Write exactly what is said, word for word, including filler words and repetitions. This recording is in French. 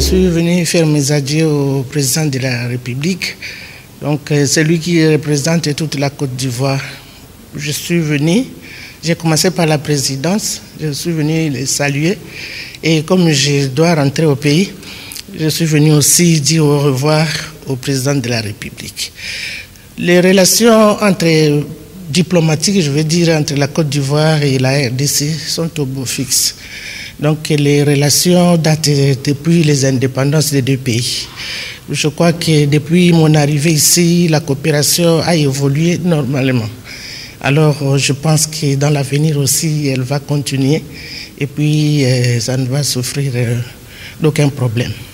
suis venu faire mes adieux au président de la République. Donc, c'est lui qui représente toute la Côte d'Ivoire. Je suis venu, j'ai commencé par la présidence, je suis venu les saluer. Et comme je dois rentrer au pays, je suis venu aussi dire au revoir au président de la République. Les relations entre diplomatiques, je veux dire, entre la Côte d'Ivoire et la R D C sont au beau fixe. Donc les relations datent depuis les indépendances des deux pays. Je crois que depuis mon arrivée ici, la coopération a évolué normalement. Alors je pense que dans l'avenir aussi, elle va continuer et puis ça ne va souffrir d'aucun problème.